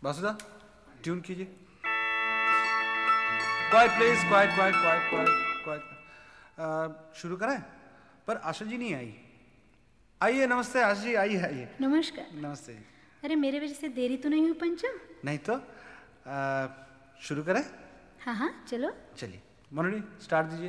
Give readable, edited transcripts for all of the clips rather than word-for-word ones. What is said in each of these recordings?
Basuda tune कीजिए। Quiet please, quiet quiet quiet quiet quiet. शुरू करें? पर आशा जी नहीं आई। आइए, नमस्ते आशा जी, आइए आइए। नमस्कार। नमस्ते। अरे मेरे वजह से देरी तो नहीं हुई पंचम? नहीं तो शुरू करें? हाँ हाँ चलो। चलिए मनोनी स्टार्ट दीजिए।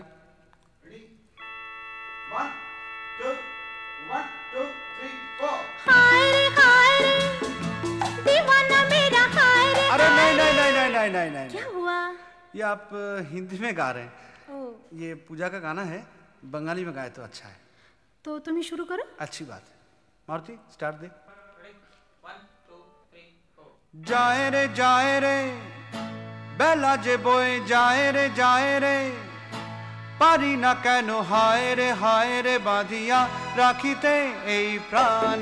हाय रे दीवाना मेरा हाय रे। अरे नहीं नहीं नहीं नहीं नहीं नहीं नहीं। क्या हुआ? ये आप हिंदी में गा रहे हैं। ओ, ये पूजा का गाना है, बंगाली में गाए तो अच्छा है। तो तुम ही शुरू करो। अच्छी बात है। मारुति स्टार्ट दे। जाए रे बेला जे बोए जाए रे पारी ना केनो हाय रे बाधिया राखिते এই প্রাণ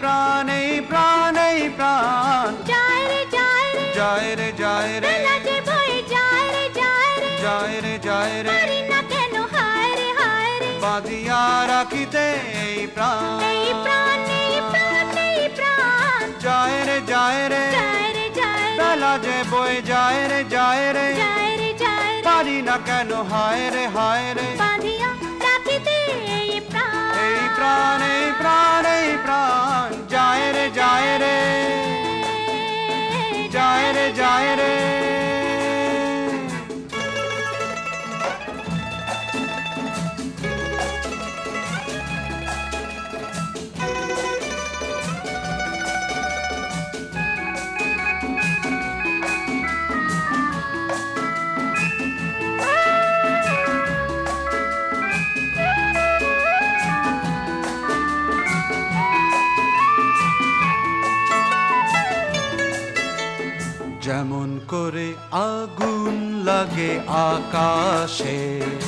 जाए रे बेला जे बोए जाए रे पारी ना केनो हाय रे बाधिया राखिते এই প্রাণ जाए रे बेला जे बोए जाए रे पारी ना केनो हाय रे बाधिया राखिते এই प्राण जाए रे যেমন করে আগুন লাগে আকাশে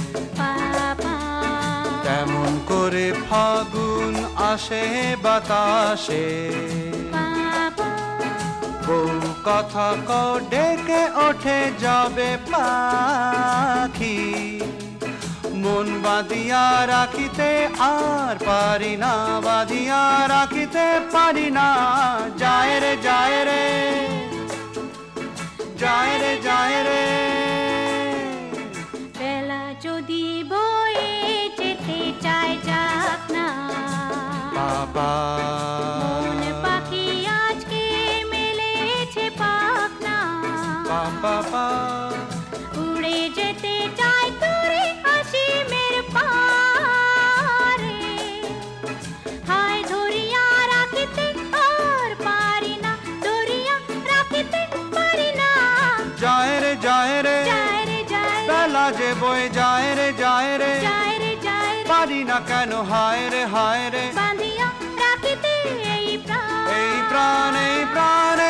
তেমন করে ফাগুন আসে বাতাসে বউ কথা ক ডেকে ওঠে যাবে পাখি মন বাঁধিয়া রাখিতে আর পারি না বাঁধিয়া রাখিতে পারি না যায় রে বেলা যদি বয়ে যেতে চায় যাক না বাবা মন পাখি আজকে মেলেছে পাখনা বাবা উড়ে যেতে চায় তোরে অসীমের পারে হায় ধরিয়া রাখিতে আর পারি না ধরিয়া রাখিতে পারি না যায় রে বেলা যে বয়ে যায় রে পারি না কেন হায় রে বাঁধিয়া রাখিতে এই প্রাণ এই প্রাণ